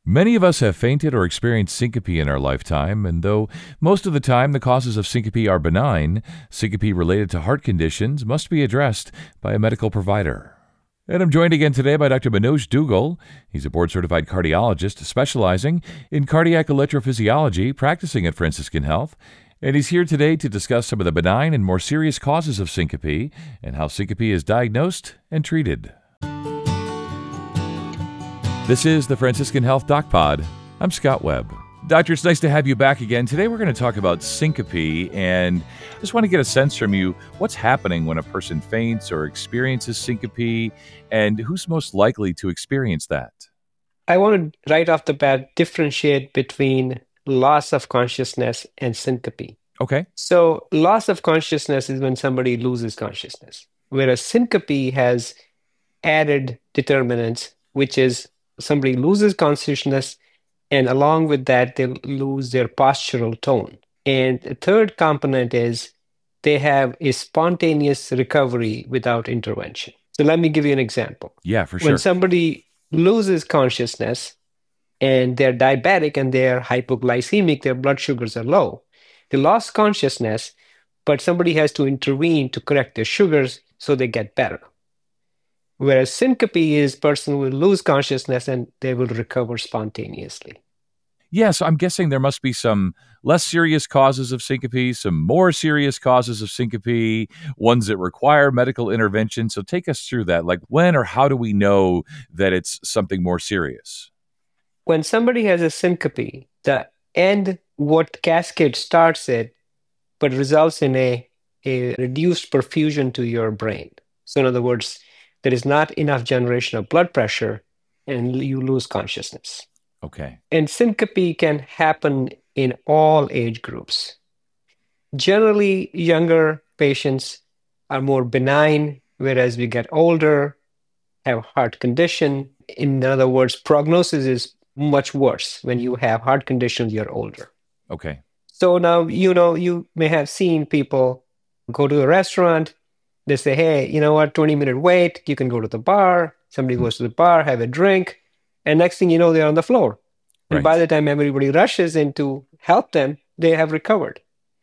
Many of us have fainted or experienced syncope in our lifetime, and though most of the time the causes of syncope are benign, syncope related to heart conditions must be addressed by a medical provider. And I'm joined again today by Dr. Manoj Duggal. He's a board-certified cardiologist specializing in cardiac electrophysiology, practicing at Franciscan Health. And he's here today to discuss some of the benign and more serious causes of syncope and how syncope is diagnosed and treated. This is the Franciscan Health Doc Pod. I'm Scott Webb. Doctor, it's nice to have you back again. Today we're going to talk about syncope, and I just want to get a sense from you, what's happening when a person faints or experiences syncope, and who's most likely to experience that? I want to right off the bat differentiate between loss of consciousness and syncope. Okay. So loss of consciousness is when somebody loses consciousness, whereas syncope has added determinants, which is somebody loses consciousness, and along with that, they lose their postural tone. And the third component is they have a spontaneous recovery without intervention. So let me give you an example. Yeah, for sure. When somebody loses consciousness and they're diabetic and they're hypoglycemic, their blood sugars are low, they lost consciousness, but somebody has to intervene to correct their sugars so they get better. Whereas syncope is person will lose consciousness and they will recover spontaneously. Yeah, so I'm guessing there must be some less serious causes of syncope, some more serious causes of syncope, ones that require medical intervention. So take us through that. Like when or how do we know that it's something more serious? When somebody has a syncope, the end, what cascade starts it, but results in a reduced perfusion to your brain. So in other words, there is not enough generation of blood pressure and you lose consciousness. Okay. And syncope can happen in all age groups. Generally, younger patients are more benign, whereas we get older, have heart condition. In other words, prognosis is much worse when you have heart condition, you're older. Okay. So now, you may have seen people go to a restaurant. They say, hey, you know what, 20-minute wait, you can go to the bar. Somebody goes to the bar, have a drink, and next thing you know, they're on the floor. And by the time everybody rushes in to help them, they have recovered.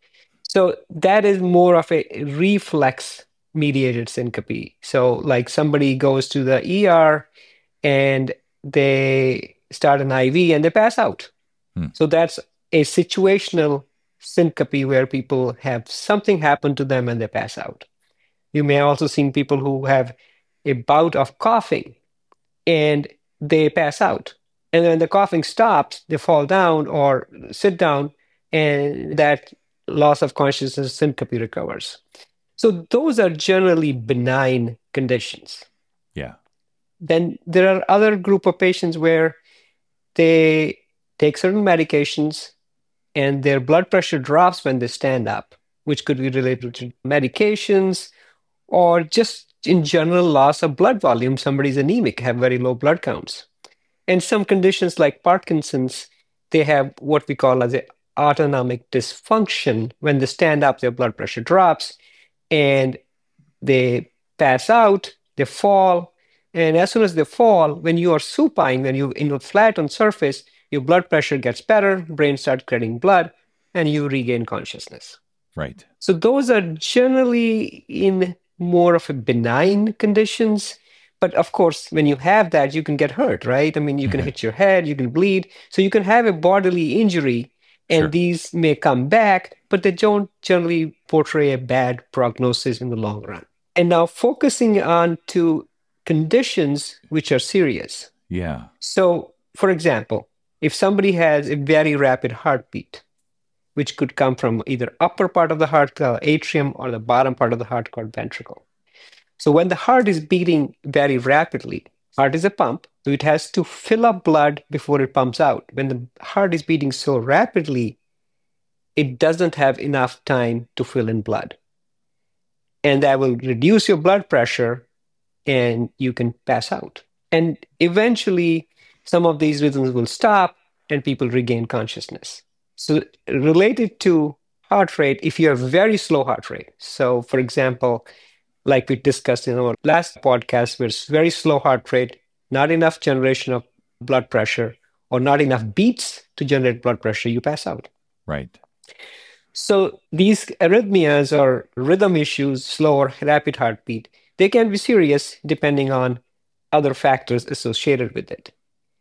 So that is more of a reflex-mediated syncope. So like somebody goes to the ER and they start an IV and they pass out. So that's a situational syncope where people have something happen to them and they pass out. You may also see people who have a bout of coughing and they pass out. And when the coughing stops, they fall down or sit down, and that loss of consciousness syncope recovers. So those are generally benign conditions. Yeah. Then there are other group of patients where they take certain medications and their blood pressure drops when they stand up, which could be related to medications or just in general loss of blood volume. Somebody's anemic, have very low blood counts. And some conditions like Parkinson's, they have what we call as an autonomic dysfunction. When they stand up, their blood pressure drops and they pass out, they fall. And as soon as they fall, when you are supine, when you're in a flat on surface, your blood pressure gets better, brain starts creating blood, and you regain consciousness. Right. So those are generally in more of a benign conditions. But of course, when you have that, you can get hurt, right? I mean, you can hit your head, you can bleed. So you can have a bodily injury, and these may come back, but they don't generally portray a bad prognosis in the long run. And now focusing on to conditions which are serious. Yeah. So, for example, if somebody has a very rapid heartbeat, which could come from either upper part of the heart, atrium, or the bottom part of the heart called ventricle. So when the heart is beating very rapidly, heart is a pump, so it has to fill up blood before it pumps out. When the heart is beating so rapidly, it doesn't have enough time to fill in blood. And that will reduce your blood pressure and you can pass out. And eventually, some of these rhythms will stop and people regain consciousness. So related to heart rate, if you have very slow heart rate, so for example, like we discussed in our last podcast, where it's very slow heart rate, not enough generation of blood pressure, or not enough beats to generate blood pressure, you pass out. Right. So these arrhythmias or rhythm issues, slow or rapid heartbeat, they can be serious depending on other factors associated with it.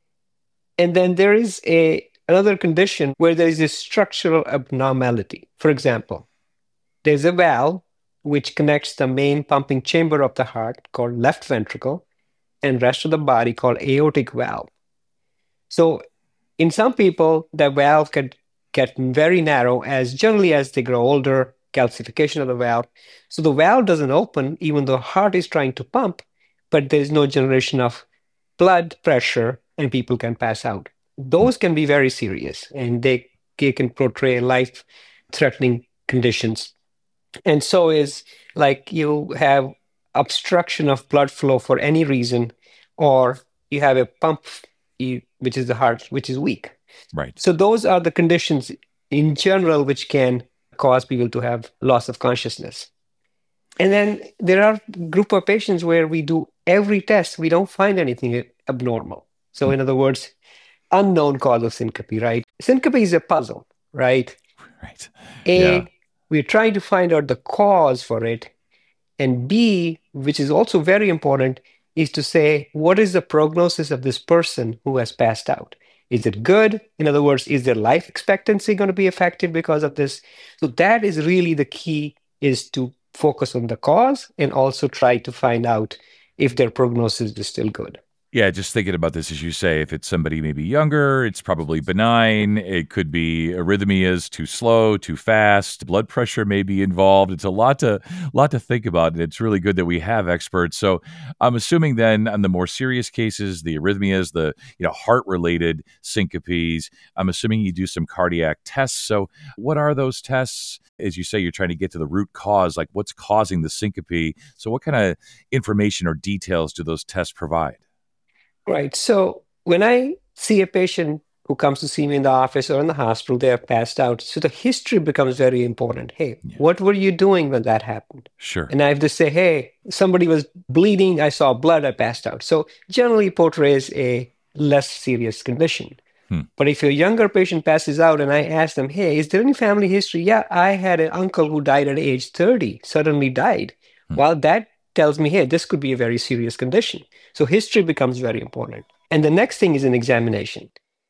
And then there is another condition where there is a structural abnormality. For example, there's a valve which connects the main pumping chamber of the heart called left ventricle and rest of the body called aortic valve. So in some people, the valve can get very narrow as generally as they grow older, calcification of the valve. So the valve doesn't open even though heart is trying to pump, but there's no generation of blood pressure and people can pass out. Those can be very serious and they can portray life-threatening conditions. And so is like you have obstruction of blood flow for any reason, or you have a pump, which is the heart, which is weak. Right. So those are the conditions in general which can cause people to have loss of consciousness. And then there are group of patients where we do every test, we don't find anything abnormal. So in other words, unknown cause of syncope, right? Syncope is a puzzle, right? Right. A, we're trying to find out the cause for it. And B, which is also very important, is to say, what is the prognosis of this person who has passed out? Is it good? In other words, is their life expectancy going to be affected because of this? So that is really the key, is to focus on the cause and also try to find out if their prognosis is still good. Yeah, just thinking about this, as you say, if it's somebody maybe younger, it's probably benign. It could be arrhythmias, too slow, too fast. Blood pressure may be involved. It's a lot to think about, and it's really good that we have experts. So I'm assuming then on the more serious cases, the arrhythmias, the heart-related syncopes, I'm assuming you do some cardiac tests. So what are those tests? As you say, you're trying to get to the root cause, like what's causing the syncope. So what kind of information or details do those tests provide? Right. So when I see a patient who comes to see me in the office or in the hospital, they have passed out. So the history becomes very important. Hey, what were you doing when that happened? Sure. And I have to say, hey, somebody was bleeding. I saw blood. I passed out. So generally portrays a less serious condition. But if your younger patient passes out and I ask them, hey, is there any family history? Yeah, I had an uncle who died at age 30, suddenly died. Well, that tells me, hey, this could be a very serious condition. So history becomes very important. And the next thing is an examination.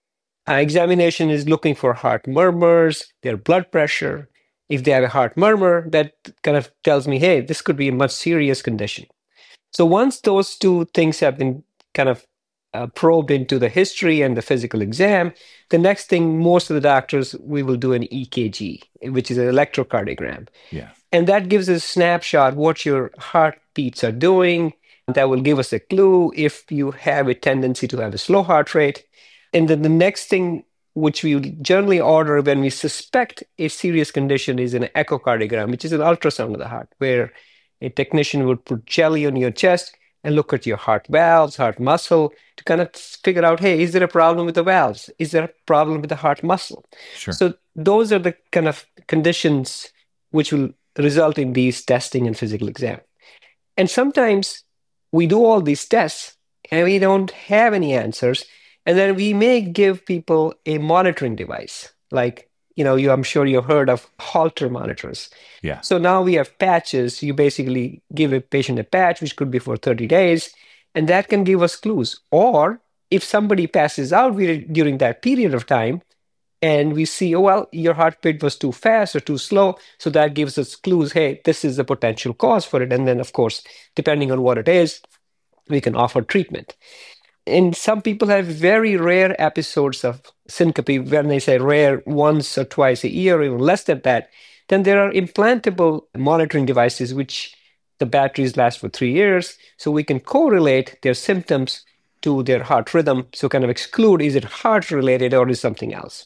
Examination is looking for heart murmurs, their blood pressure. If they have a heart murmur, that kind of tells me, hey, this could be a much serious condition. So once those two things have been kind of probed into the history and the physical exam, the next thing, most of the doctors, we will do an EKG, which is an electrocardiogram. Yeah. And that gives us a snapshot what your heartbeats are doing. That will give us a clue if you have a tendency to have a slow heart rate. And then the next thing, which we generally order when we suspect a serious condition, is an echocardiogram, which is an ultrasound of the heart, where a technician would put jelly on your chest and look at your heart valves, heart muscle, to kind of figure out, hey, is there a problem with the valves? Is there a problem with the heart muscle? Sure. So those are the kind of conditions which will result in these testing and physical exam. And sometimes we do all these tests and we don't have any answers. And then we may give people a monitoring device, like, I'm sure you've heard of Holter monitors. Yeah. So now we have patches. You basically give a patient a patch, which could be for 30 days, and that can give us clues. Or if somebody passes out during that period of time, and we see, oh, well, your heartbeat was too fast or too slow, so that gives us clues, hey, this is a potential cause for it. And then, of course, depending on what it is, we can offer treatment. And some people have very rare episodes of syncope. When they say rare, once or twice a year, or even less than that, then there are implantable monitoring devices, which the batteries last for 3 years. So we can correlate their symptoms to their heart rhythm. So kind of exclude, is it heart related or is something else?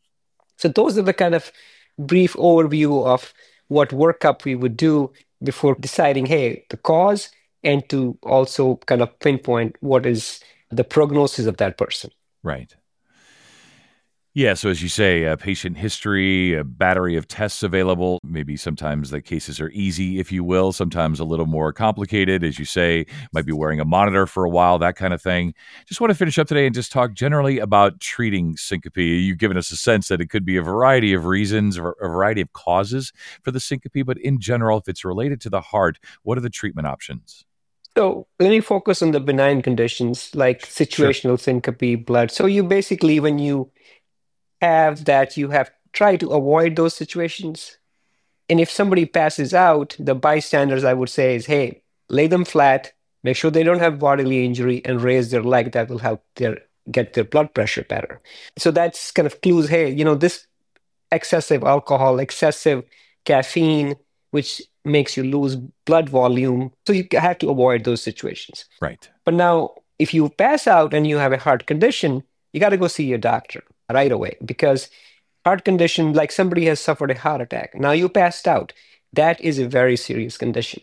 So those are the kind of brief overview of what workup we would do before deciding, hey, the cause, and to also kind of pinpoint what is the prognosis of that person. Right. Yeah, so as you say, patient history, a battery of tests available. Maybe sometimes the cases are easy, if you will, sometimes a little more complicated. As you say, might be wearing a monitor for a while, that kind of thing. Just want to finish up today and just talk generally about treating syncope. You've given us a sense that it could be a variety of reasons, or a variety of causes for the syncope, but in general, if it's related to the heart, what are the treatment options? So let me focus on the benign conditions like Sure. situational syncope, blood. So you basically, when you have that, you have tried to avoid those situations. And if somebody passes out, the bystanders, I would say, is hey, lay them flat, make sure they don't have bodily injury, and raise their leg. That will help their get their blood pressure better. So that's kind of clues. Hey, this excessive alcohol, excessive caffeine, which makes you lose blood volume. So you have to avoid those situations. Right. But now, if you pass out and you have a heart condition, you got to go see your doctor right away because heart condition, like somebody has suffered a heart attack. Now you passed out. That is a very serious condition.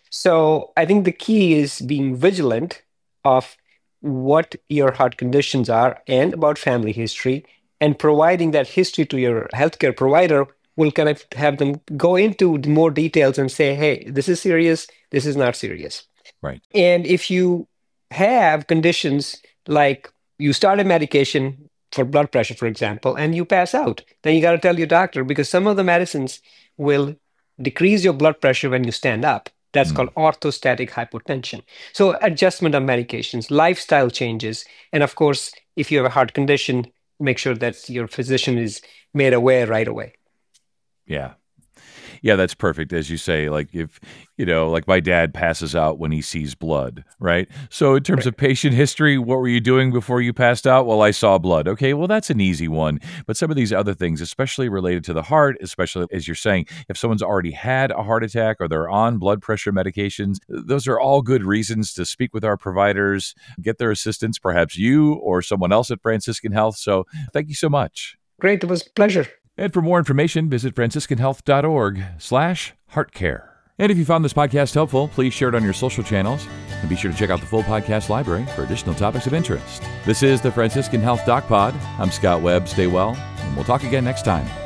So I think the key is being vigilant of what your heart conditions are and about family history and providing that history to your healthcare provider will kind of have them go into more details and say, hey, this is serious, this is not serious. Right. And if you have conditions like you start a medication for blood pressure, for example, and you pass out, then you got to tell your doctor because some of the medicines will decrease your blood pressure when you stand up. That's Mm. called orthostatic hypotension. So, adjustment of medications, lifestyle changes, and of course, if you have a heart condition, make sure that your physician is made aware right away. Yeah. Yeah, that's perfect. As you say, like if, like my dad passes out when he sees blood, right? So in terms Right. of patient history, what were you doing before you passed out? Well, I saw blood. Okay, well, that's an easy one. But some of these other things, especially related to the heart, especially as you're saying, if someone's already had a heart attack or they're on blood pressure medications, those are all good reasons to speak with our providers, get their assistance, perhaps you or someone else at Franciscan Health. So thank you so much. Great. It was a pleasure. And for more information, visit franciscanhealth.org/heartcare. And if you found this podcast helpful, please share it on your social channels and be sure to check out the full podcast library for additional topics of interest. This is the Franciscan Health Doc Pod. I'm Scott Webb. Stay well, and we'll talk again next time.